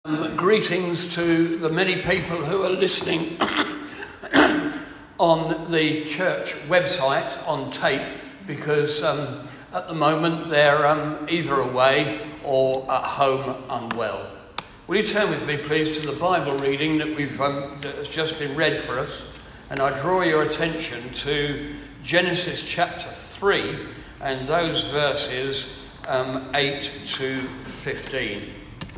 Greetings to the many people who are listening on the church website on tape, because at the moment they're either away or at home unwell. Will you turn with me, please, to the Bible reading that that has just been read for us, and I draw your attention to Genesis chapter 3 and those verses 8 to 15.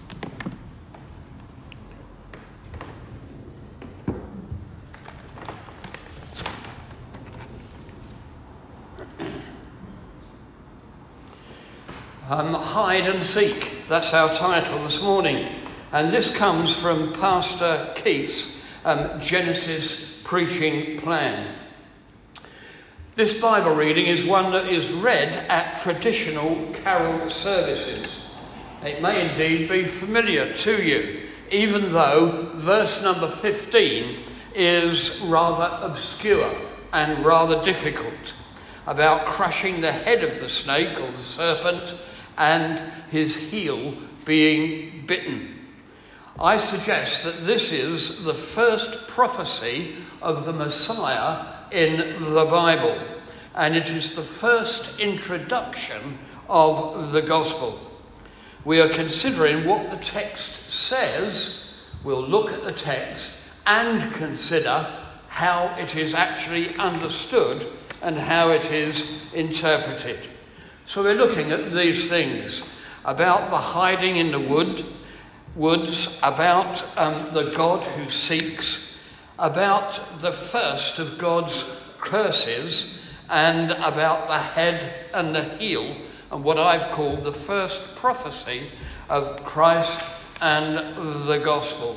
Hide and Seek, that's our title this morning, and this comes from Pastor Keith's Genesis preaching plan. This Bible reading is one that is read at traditional carol services. It may indeed be familiar to you, even though verse number 15 is rather obscure and rather difficult, about crushing the head of the snake or the serpent and his heel being bitten. I suggest that this is the first prophecy of the Messiah in the Bible, and it is the first introduction of the gospel. We are considering what the text says. We'll look at the text and consider how it is actually understood and how it is interpreted. So we're looking at these things, about the hiding in the woods, about the God who seeks, about the first of God's curses, and about the head and the heel, and what I've called the first prophecy of Christ and the gospel.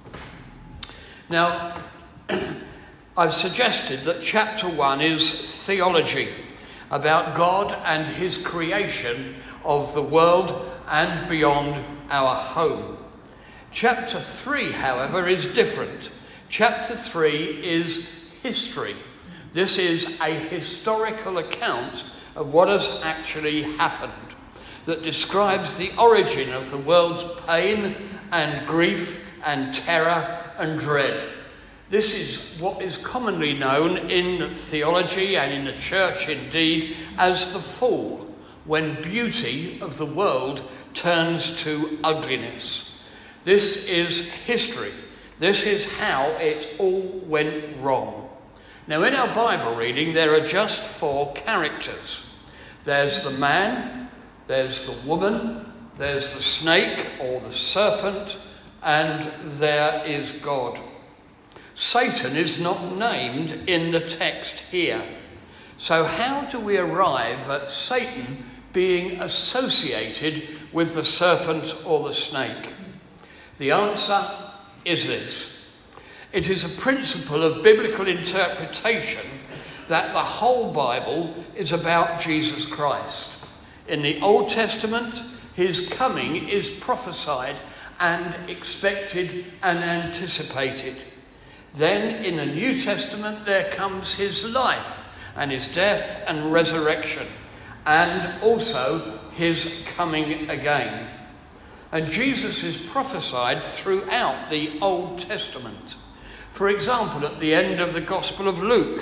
Now, I've suggested that chapter 1 is theology, about God and his creation of the world and beyond our home. Chapter 3, however, is different. Chapter 3 is history. This is a historical account of what has actually happened, that describes the origin of the world's pain and grief and terror and dread. This is what is commonly known in theology and in the church indeed as the fall, when beauty of the world turns to ugliness. This is history. This is how it all went wrong. Now, in our Bible reading, there are just 4 characters. There's the man, there's the woman, there's the snake or the serpent, and there is God. Satan is not named in the text here. So how do we arrive at Satan being associated with the serpent or the snake? The answer is this. It is a principle of biblical interpretation that the whole Bible is about Jesus Christ. In the Old Testament, his coming is prophesied and expected and anticipated. Then in the New Testament there comes his life and his death and resurrection, and also his coming again. And Jesus is prophesied throughout the Old Testament. For example, at the end of the Gospel of Luke,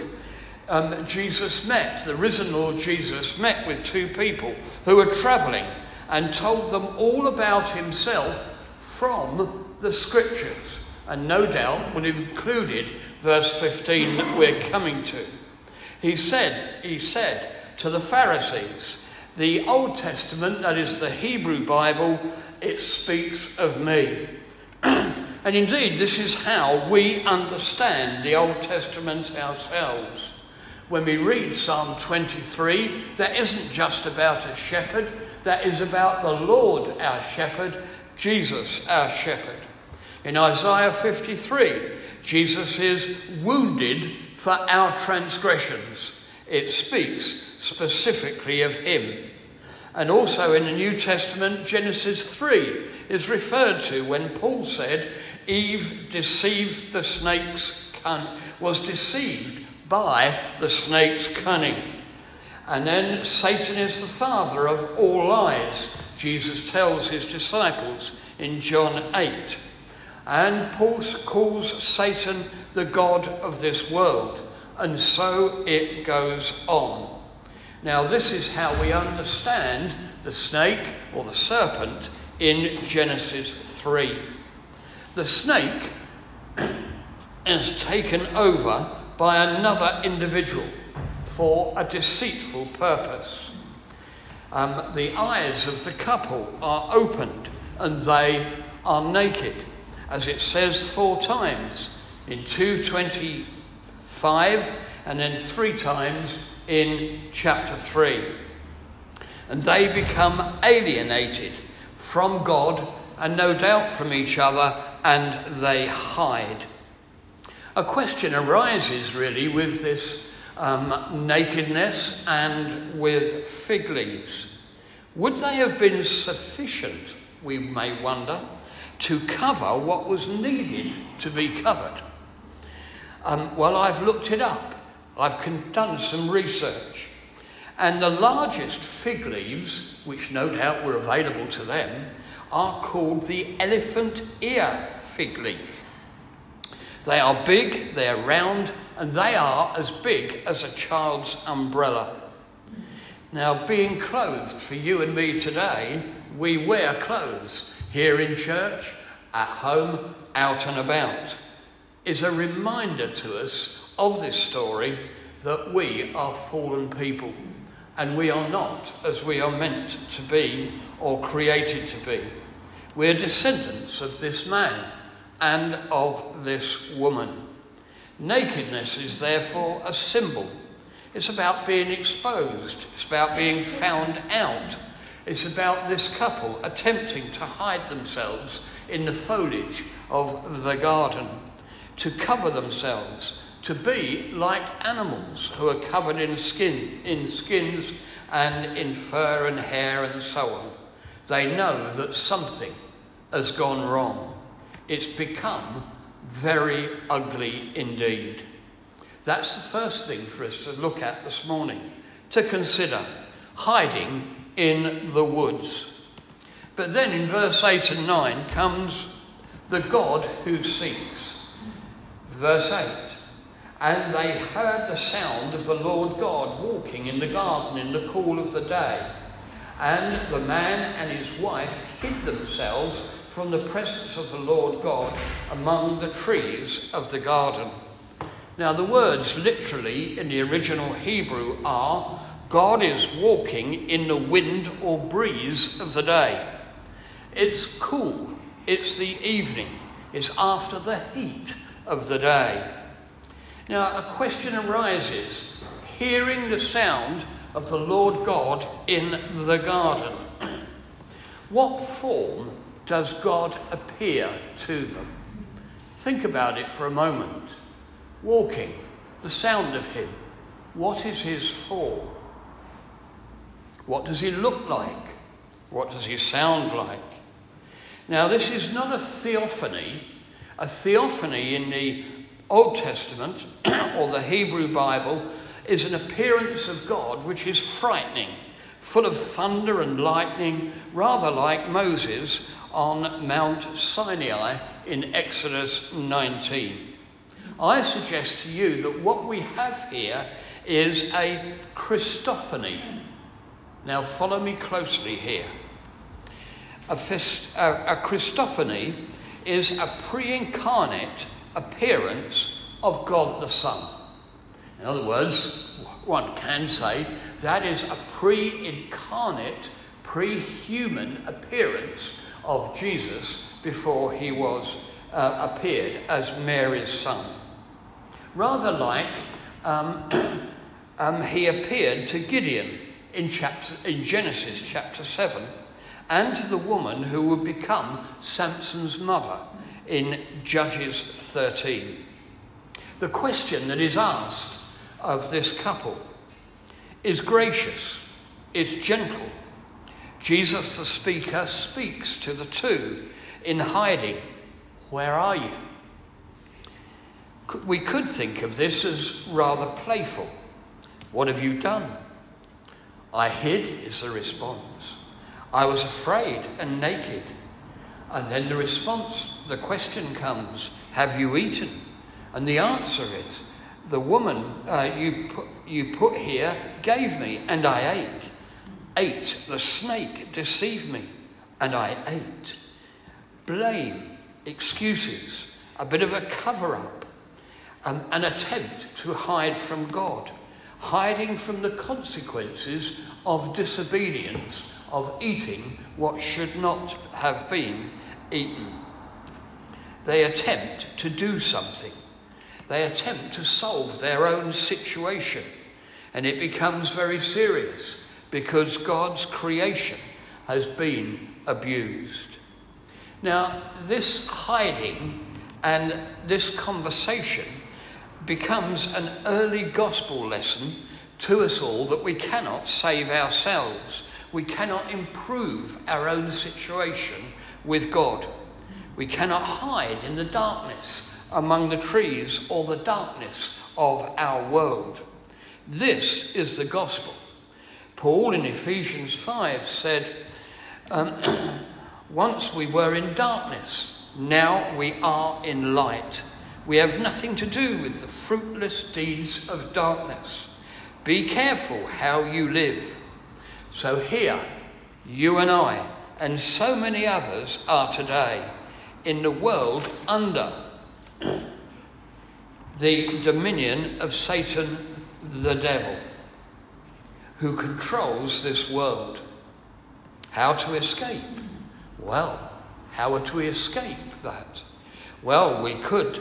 the risen Lord Jesus met with 2 people who were travelling and told them all about himself from the Scriptures. And no doubt would have included verse 15 that we're coming to. He said to the Pharisees, the Old Testament, that is the Hebrew Bible, it speaks of me. And indeed, this is how we understand the Old Testament ourselves. When we read Psalm 23, that isn't just about a shepherd, that is about the Lord our shepherd, Jesus our shepherd. In Isaiah 53, Jesus is wounded for our transgressions. It speaks specifically of him. And also in the New Testament, Genesis 3 is referred to when Paul said, Eve was deceived by the snake's cunning. And then Satan is the father of all lies. Jesus tells his disciples in John 8. And Paul calls Satan the god of this world. And so it goes on. Now, this is how we understand the snake or the serpent in Genesis 3. The snake is taken over by another individual for a deceitful purpose. The eyes of the couple are opened and they are naked, as it says 4 times in 2:25 and then 3 times in chapter 3. And they become alienated from God and no doubt from each other, and they hide. A question arises really with this nakedness and with fig leaves. Would they have been sufficient, we may wonder, to cover what was needed to be covered? Well, I've looked it up. I've done some research. And the largest fig leaves, which no doubt were available to them, are called the elephant ear fig leaf. They are big, they're round, and they are as big as a child's umbrella. Now, being clothed for you and me today, we wear clothes here in church, at home, out and about, is a reminder to us of this story that we are fallen people and we are not as we are meant to be or created to be. We're descendants of this man and of this woman. Nakedness is therefore a symbol. It's about being exposed. It's about being found out. It's about this couple attempting to hide themselves in the foliage of the garden, to cover themselves, to be like animals who are covered in skins and in fur and hair and so on. They know that something has gone wrong. It's become very ugly indeed. That's the first thing for us to look at this morning, to consider hiding in the woods. But then in verse 8 and 9 comes the God who seeks. Verse 8, and they heard the sound of the Lord God walking in the garden in the cool of the day. And the man and his wife hid themselves from the presence of the Lord God among the trees of the garden. Now, the words literally in the original Hebrew are, God is walking in the wind or breeze of the day. It's cool. It's the evening. It's after the heat of the day. Now, a question arises, hearing the sound of the Lord God in the garden. What form does God appear to them? Think about it for a moment. Walking, the sound of him. What is his form? What does he look like? What does he sound like? Now, this is not a theophany. A theophany in the Old Testament or the Hebrew Bible is an appearance of God which is frightening, full of thunder and lightning, rather like Moses on Mount Sinai in Exodus 19. I suggest to you that what we have here is a Christophany. Now follow me closely here. A Christophany is a pre-incarnate appearance of God the Son. In other words, one can say that is a pre-incarnate, pre-human appearance of Jesus before he was appeared as Mary's son. Rather like he appeared to Gideon in Genesis chapter 7, and to the woman who would become Samson's mother in Judges 13. The question that is asked of this couple is gracious, is gentle. Jesus the speaker speaks to the two in hiding. Where are you? We could think of this as rather playful. What have you done? I hid, is the response. I was afraid and naked. And then the question comes, have you eaten? And the answer is, the woman you put here gave me, and I ate. The snake deceived me, and I ate. Blame, excuses, a bit of a cover-up, an attempt to hide from God, hiding from the consequences of disobedience, of eating what should not have been eaten. They attempt to do something. They attempt to solve their own situation, and it becomes very serious because God's creation has been abused. Now, this hiding and this conversation becomes an early gospel lesson to us all that we cannot save ourselves. We cannot improve our own situation with God. We cannot hide in the darkness among the trees or the darkness of our world. This is the gospel. Paul in Ephesians 5 said, once we were in darkness, now we are in light. We have nothing to do with the fruitless deeds of darkness. Be careful how you live. So here, you and I, and so many others are today in the world under the dominion of Satan, the devil, who controls this world. How to escape? Well, how are we escape that? Well, we could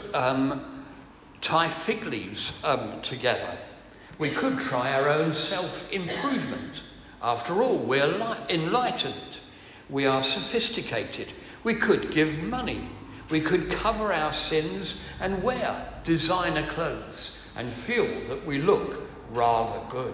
tie fig leaves together. We could try our own self-improvement. After all, we're enlightened. We are sophisticated. We could give money. We could cover our sins and wear designer clothes and feel that we look rather good.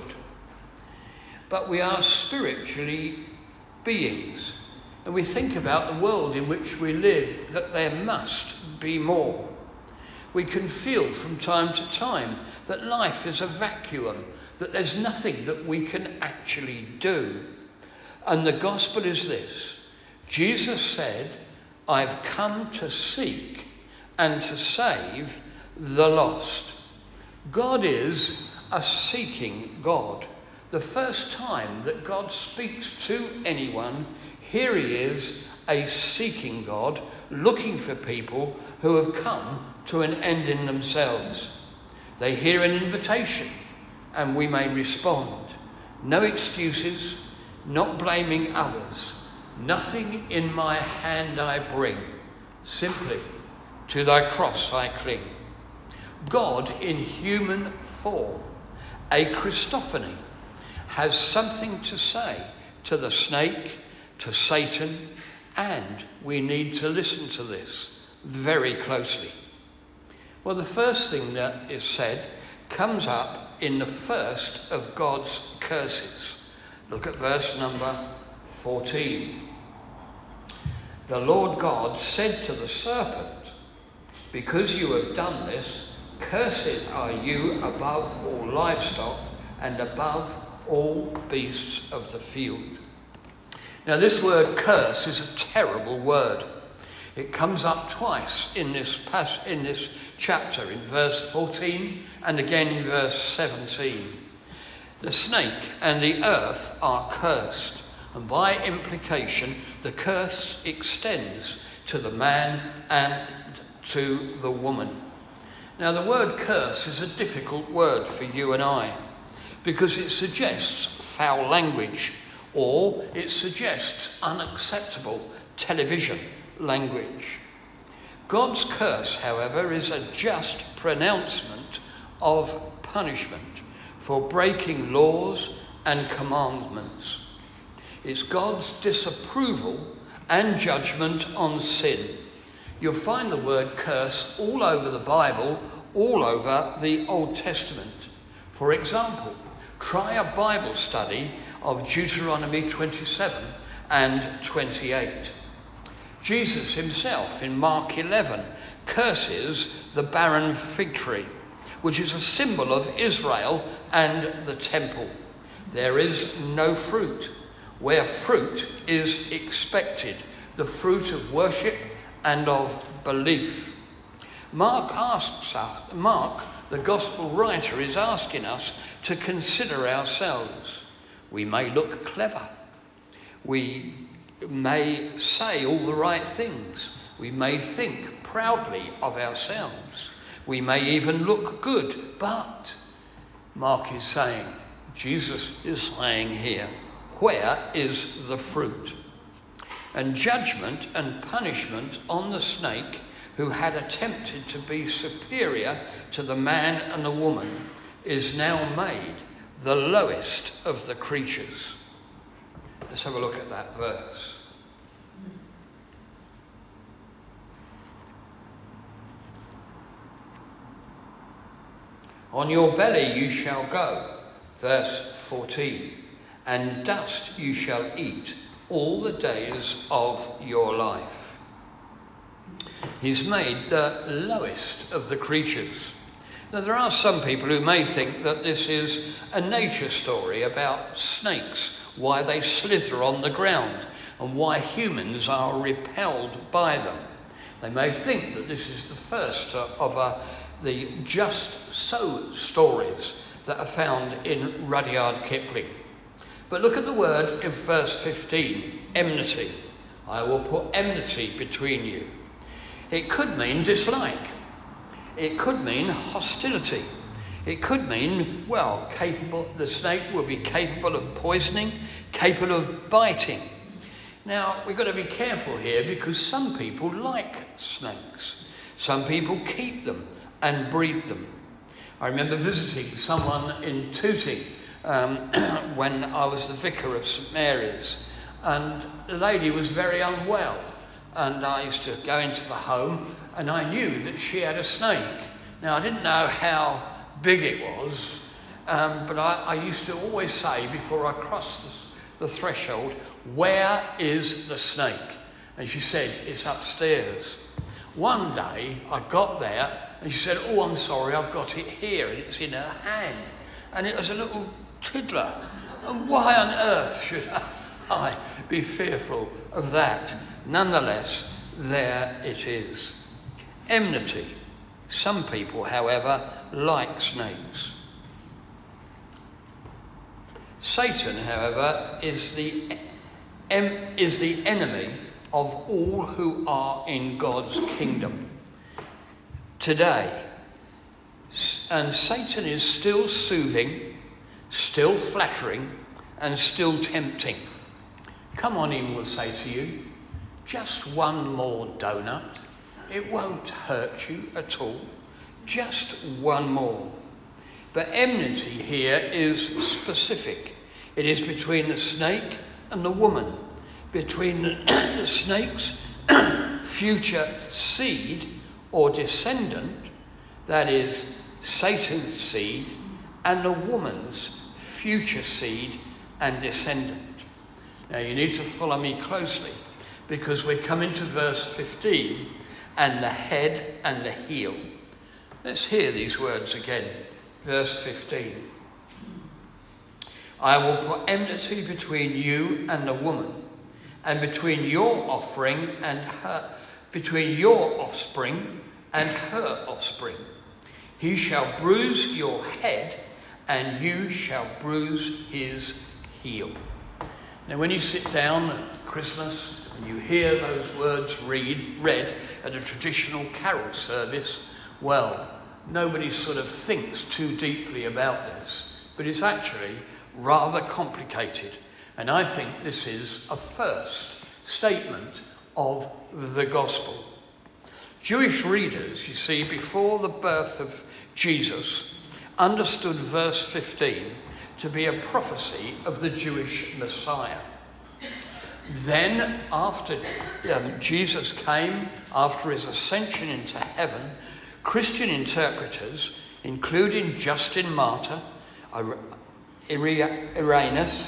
But we are spiritually beings, and we think about the world in which we live, that there must be more. We can feel from time to time that life is a vacuum, that there's nothing that we can actually do. And the gospel is this. Jesus said, I've come to seek and to save the lost. God is a seeking God. The first time that God speaks to anyone, here he is, a seeking God, looking for people who have come to an end in themselves. They hear an invitation, and we may respond. No excuses, not blaming others. Nothing in my hand I bring, simply to thy cross I cling. God in human form, a Christophany, has something to say to the snake, to Satan, and we need to listen to this very closely. Well, the first thing that is said comes up in the first of God's curses. Look at verse number 14. The Lord God said to the serpent, because you have done this, cursed are you above all livestock and above all beasts of the field. Now, this word curse is a terrible word. It comes up twice in this chapter, in verse 14 and again in verse 17. The snake and the earth are cursed, and by implication, the curse extends to the man and to the woman. Now, the word curse is a difficult word for you and I, because it suggests foul language, or it suggests unacceptable television language. God's curse, however, is a just pronouncement of punishment for breaking laws and commandments. It's God's disapproval and judgment on sin. You'll find the word curse all over the Bible, all over the Old Testament. For example, try a Bible study of Deuteronomy 27 and 28. Jesus himself in Mark 11 curses the barren fig tree, which is a symbol of Israel and the temple. There is no fruit. where fruit is expected, the fruit of worship and of belief. Mark, the gospel writer, is asking us to consider ourselves. We may look clever. We may say all the right things. We may think proudly of ourselves. We may even look good. But Mark is saying, Jesus is saying here, where is the fruit? And judgment and punishment on the snake who had attempted to be superior to the man and the woman is now made the lowest of the creatures. Let's have a look at that verse. On your belly you shall go, verse 14, and dust you shall eat all the days of your life. He's made the lowest of the creatures. Now, there are some people who may think that this is a nature story about snakes, why they slither on the ground and why humans are repelled by them. They may think that this is the first of the just so stories that are found in Rudyard Kipling. But look at the word in verse 15, enmity. I will put enmity between you. It could mean dislike. It could mean hostility. It could mean, the snake will be capable of poisoning, capable of biting. Now, we've got to be careful here because some people like snakes. Some people keep them and breed them. I remember visiting someone in Tooting when I was the vicar of St Mary's, and the lady was very unwell, and I used to go into the home and I knew that she had a snake. Now, I didn't know how big it was, but I used to always say before I crossed the threshold, where is the snake? And she said, it's upstairs. One day I got there and she said, oh, I'm sorry, I've got it here, and it's in her hand. And it was a little tiddler. And why on earth should I be fearful of that? Nonetheless, there it is. Enmity. Some people, however, like snakes. Satan, however, is the enemy of all who are in God's kingdom today. And Satan is still soothing, still flattering, and still tempting. Come on in, we'll say to you. Just one more donut. It won't hurt you at all. Just one more. But enmity here is specific. It is between the snake and the woman, between the snake's future seed or descendant, that is, Satan's seed, and the woman's future seed and descendant. Now you need to follow me closely, because we come into verse 15, and the head and the heel. Let's hear these words again. Verse 15. I will put enmity between you and the woman, and between your offspring and her offspring. He shall bruise your head, and you shall bruise his heel. Now, when you sit down at Christmas and you hear those words read at a traditional carol service, well, nobody sort of thinks too deeply about this, but it's actually rather complicated. And I think this is a first statement of the gospel. Jewish readers, you see, before the birth of Jesus, understood verse 15 to be a prophecy of the Jewish Messiah. Then, after Jesus came, after his ascension into heaven, Christian interpreters, including Justin Martyr, Irenaeus,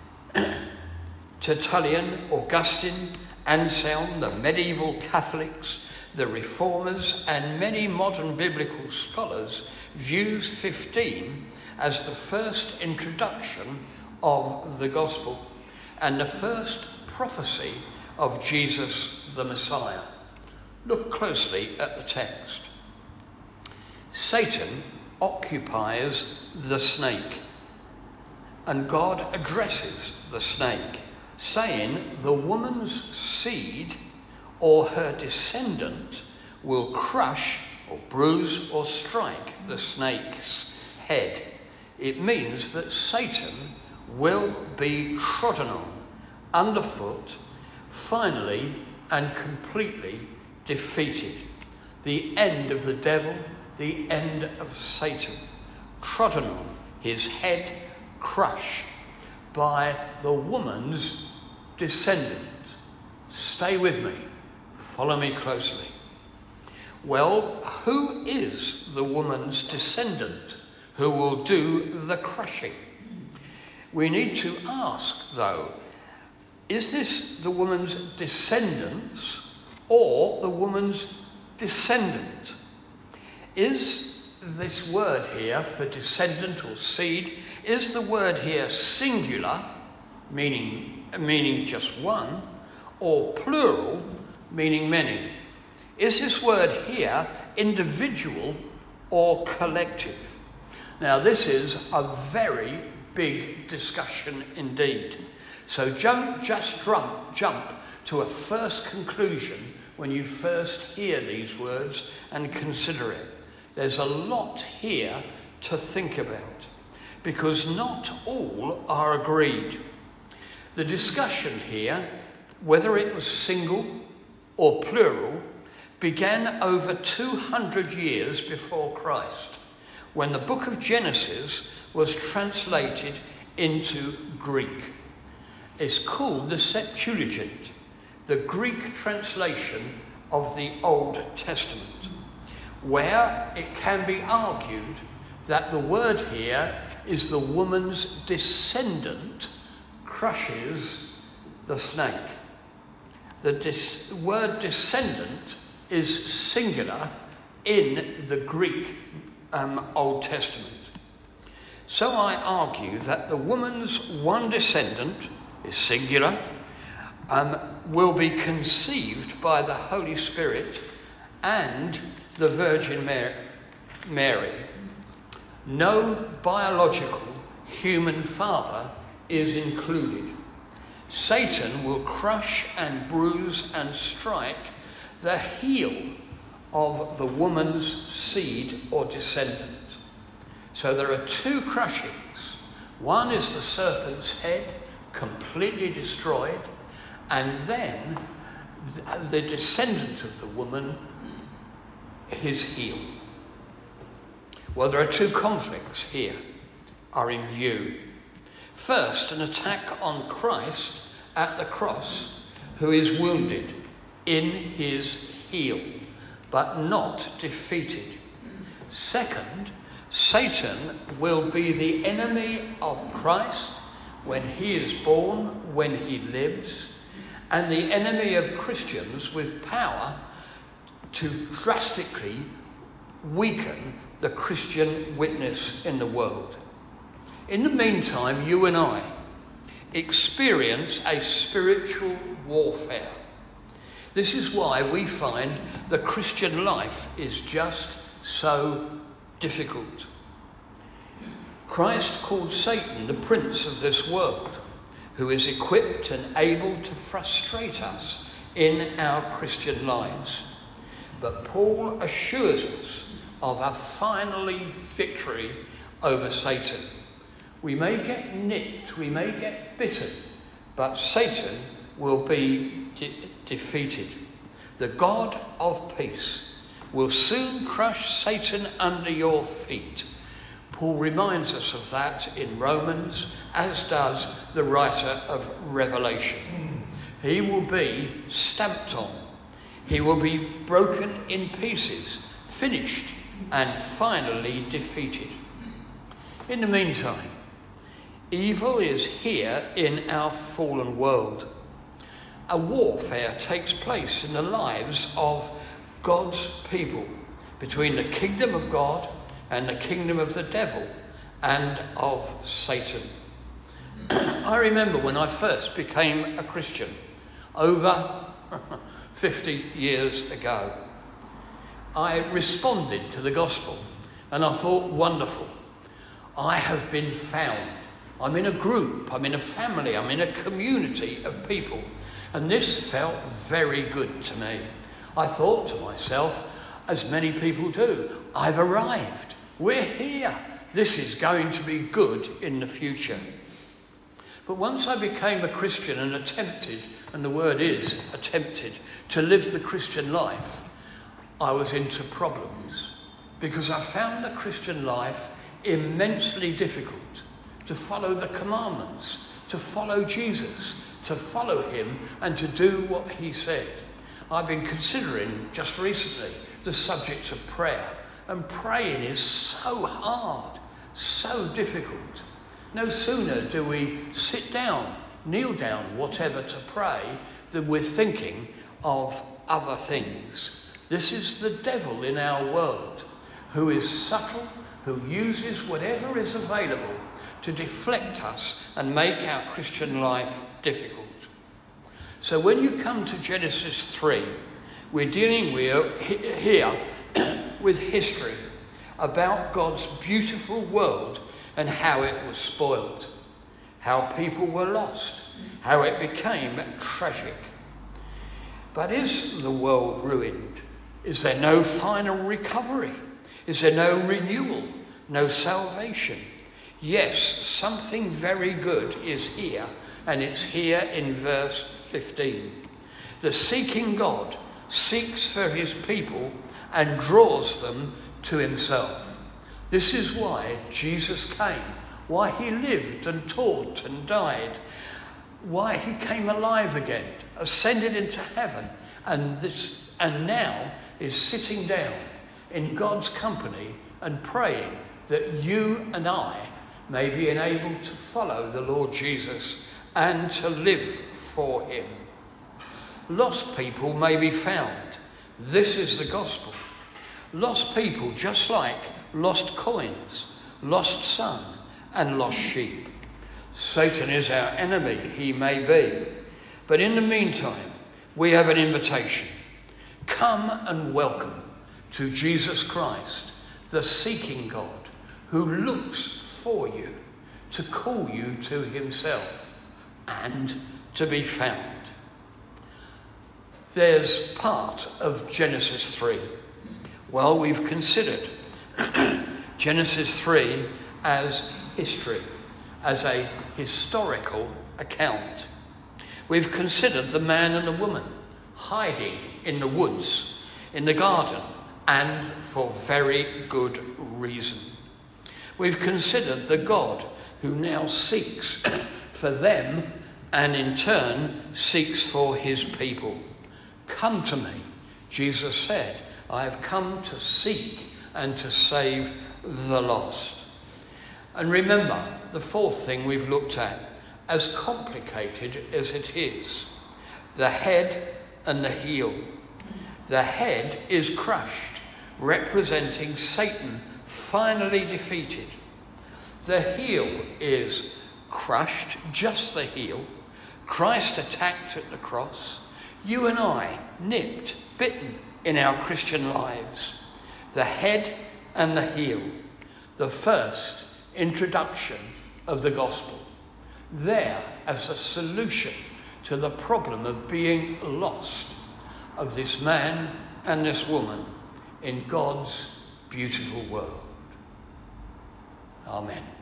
Tertullian, Augustine, Anselm, the medieval Catholics, the Reformers, and many modern biblical scholars views 15 as the first introduction of the gospel. and the first prophecy of Jesus the Messiah. Look closely at the text. Satan occupies the snake, and God addresses the snake, saying the woman's seed or her descendant will crush or bruise or strike the snake's head. It means that Satan will be trodden on, underfoot, finally and completely defeated. The end of the devil, the end of Satan, trodden on, his head crushed by the woman's descendant. Stay with me, follow me closely. Well, who is the woman's descendant who will do the crushing? We need to ask, though, is this the woman's descendants or the woman's descendant? Is this word here for descendant or seed, is the word here singular, meaning just one, or plural, meaning many? Is this word here individual or collective? Now, this is a very big discussion indeed. So jump to a first conclusion when you first hear these words and consider it. There's a lot here to think about, because not all are agreed. The discussion here, whether it was single or plural, began over 200 years before Christ, when the book of Genesis was translated into Greek. It's called the Septuagint, the Greek translation of the Old Testament, where it can be argued that the word here is the woman's descendant crushes the snake. The word descendant is singular in the Greek Old Testament. So I argue that the woman's one descendant is singular, will be conceived by the Holy Spirit and the Virgin Mary. No biological human father is included. Satan will crush and bruise and strike the heel of the woman's seed or descendant. So there are two crushings. One is the serpent's head, completely destroyed, and then the descendant of the woman, his heel. Well, there are two conflicts here are in view. First, an attack on Christ at the cross, who is wounded in his heel, but not defeated. Second, Satan will be the enemy of Christ when he is born, when he lives, and the enemy of Christians with power to drastically weaken the Christian witness in the world. In the meantime, you and I experience a spiritual warfare. This is why we find the Christian life is just so difficult. Christ called Satan the prince of this world, who is equipped and able to frustrate us in our Christian lives. But Paul assures us of a finally victory over Satan. We may get nipped, we may get bitten, but Satan will be defeated. The God of peace will soon crush Satan under your feet. Paul reminds us of that in Romans, as does the writer of Revelation. He will be stamped on. He will be broken in pieces, finished, and finally defeated. In the meantime, evil is here in our fallen world. A warfare takes place in the lives of God's people between the kingdom of God and the kingdom of the devil and of Satan. I remember when I first became a Christian over 50 years ago. I responded to the gospel and I thought, wonderful. I have been found. I'm in a group, I'm in a family, I'm in a community of people. And this felt very good to me. I thought to myself, as many people do, I've arrived. We're here. This is going to be good in the future. But once I became a Christian and attempted, and the word is attempted, to live the Christian life, I was into problems. Because I found the Christian life immensely difficult. To follow the commandments, to follow Jesus, to follow him and to do what he said. I've been considering just recently the subject of prayer, and praying is so hard, so difficult. No sooner do we sit down, kneel down, whatever to pray, than we're thinking of other things. This is the devil in our world, who is subtle, who uses whatever is available to deflect us and make our Christian life difficult. So when you come to Genesis 3, we're dealing here with history about God's beautiful world and how it was spoiled, how people were lost, how it became tragic. But is the world ruined? Is there no final recovery? Is there no renewal, no salvation? Yes, something very good is here, and it's here in verse 15. The seeking God seeks for his people and draws them to himself. This is why Jesus came, why he lived and taught and died, why he came alive again, ascended into heaven, and now is sitting down in God's company and praying that you and I may be enabled to follow the Lord Jesus and to live for him. Lost people may be found. This is the gospel. Lost people just like lost coins, lost son, and lost sheep. Satan is our enemy, he may be. But in the meantime, we have an invitation. Come and welcome to Jesus Christ, the seeking God, who looks for you to call you to himself and to be found. There's part of Genesis 3. Well, we've considered Genesis 3 as history, as a historical account. We've considered the man and the woman hiding in the woods, in the garden, and for very good reason. We've considered the God who now seeks for them and in turn seeks for his people. Come to me, Jesus said, I have come to seek and to save the lost. And remember, the fourth thing we've looked at, as complicated as it is, the head and the heel. The head is crushed, representing Satan finally defeated. The heel is crushed, just the heel. Christ attacked at the cross. You and I nipped, bitten in our Christian lives. The head and the heel. The first introduction of the gospel. There as a solution to the problem of being lost of this man and this woman in God's beautiful world. Amen.